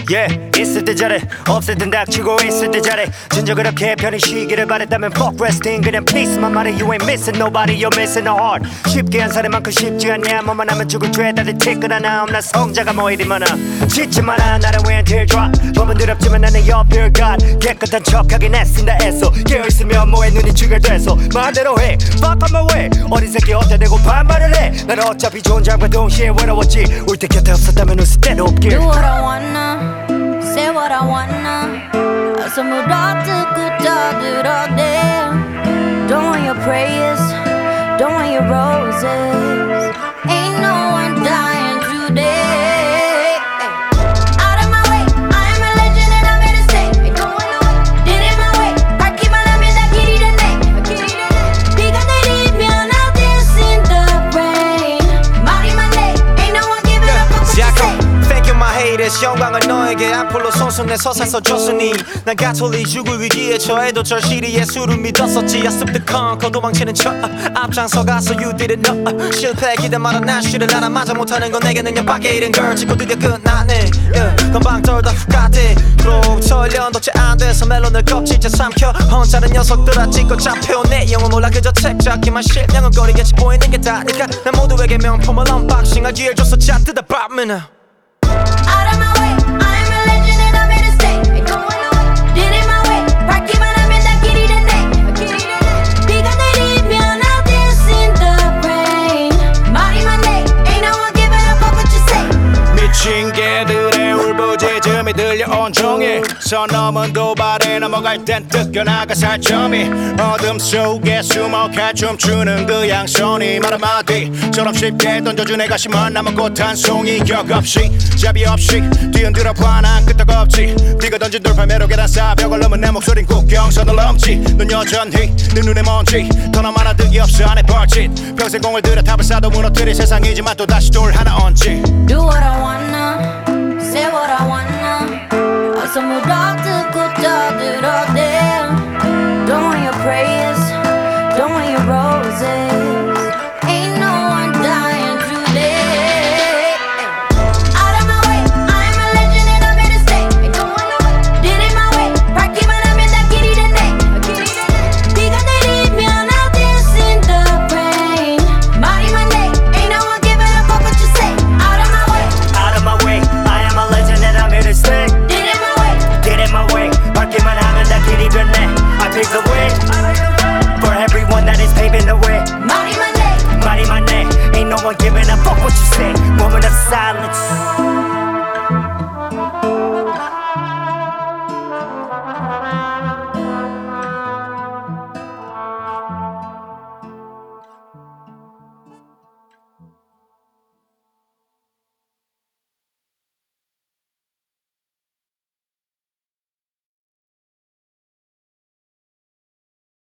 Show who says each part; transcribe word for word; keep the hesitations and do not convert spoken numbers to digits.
Speaker 1: yeah 있을 때 잘해 없을 땐 닥치고 있을 때 잘해 진짜 그렇게 편히 쉬기를 바랬다면 fuck resting 그냥 please만 말해 you ain't missing nobody you're missing a heart 쉽게 한 사람만큼 쉽지 않냐 뭐만 하면 죽을 죄 다들 티끌하나 없나 성자가 뭐 이리 많아 짓지 마라 나를 왜 teardrop 법은 더럽지만 나는 your pure God 깨끗한 척하긴 애쓴다 애써 깨어있으면 뭐해 눈이 찌글대서 마음대로 해 fuck on my way 어린 새끼 어때 대고 반말을 해 난 어차피 좋은 잠과 동시에 외로웠지 올 때 곁에 없었다면 웃을 때도 없길
Speaker 2: Do what I wanna Say what I wanna 선물 듣고 떠들어대 Don't want your prayers Don't want your roses Ain't no one dying today Out of my way I'm a legend and I'm here to stay Going away Did it my way 밝기만 하면 다 길이 되네 비가 내리면 I'll dance in the rain 말이만 해 Ain't no one giving up what you say
Speaker 3: Thank you my haters 영광을 너에게 앞으로 손수내 서서 써줬으니 난 가톨릭 죽을 위기에 처해도 절실히 예수를 믿었었지 I slipped the con 거 도망치는 척 앞장서 가서 you didn't know 실패 기대마라 난 쉬를 나나 맞아 못하는 건 내게 능력밖에 잃은 걸 짚고 드디어 끝나네 yeah. 건방 떨다 훅 가대 그로부터 일 년 덕지 안 돼서 멜론을 껍질째 삼켜 혼자는 녀석들아 찍고 잡혀 내 영혼 몰라 그저 책 잡기만 실명은 거리겠지 보이는 게 다니까 난 모두에게 명품을 언박싱할 기회를 줬어 자 뜯어봐면
Speaker 2: Out of my way, I'm a legend and I'm here to stay. Going away, did it my way. 밝기만 하면 다 길이 되네. 비가 내리면 I'll dance in the rain. 말이만 해, ain't no one giving up what you say.
Speaker 4: 미친 개들의 울부짖음이 들려온 종일 선 넘은 도발에 넘어갈 땐 뜯겨나가 살점이 어둠 속에 숨어가 춤추는 그 양손이 말 한마디처럼 쉽게 던져준 애가 심한 남은 꽃 한 송이 격 없이 잡이 없이 뒤흔들어 봐난 끄떡없지 네가 던진 돌팔 매로 계단 쌓아 벽을 넘은 내 목소린 국경선을 넘지 넌 여전히 내 눈에 먼지 더 나만 하득이 없어 안에 벌짓 평생 공을 들여 탑을 쌓아도 무너뜨릴 세상이지만 또다시 돌 하나 얹지
Speaker 2: Do what I wanna, say what I wanna. 어서 물어 듣고 떠들어대. Don't want your prayers, don't want your roses. Ain't no one dying today. Out of my way, I'm a legend and I'm here to stay. Going away, did it my way. 밝기만 하면 다 길이 되네. 비가 내리면 I'll dance in the rain. 말이만 해, ain't no one giving up what you say. Out of my way,
Speaker 1: Out of my way I am a legend and I'm here to stay
Speaker 2: did it my way.
Speaker 1: Get in my way 밝기만 하면 다 길이 되네 I pave the way For everyone that is paving the way
Speaker 2: 말이만 해.
Speaker 1: 말이만 해 Ain't no one giving a fuck what you say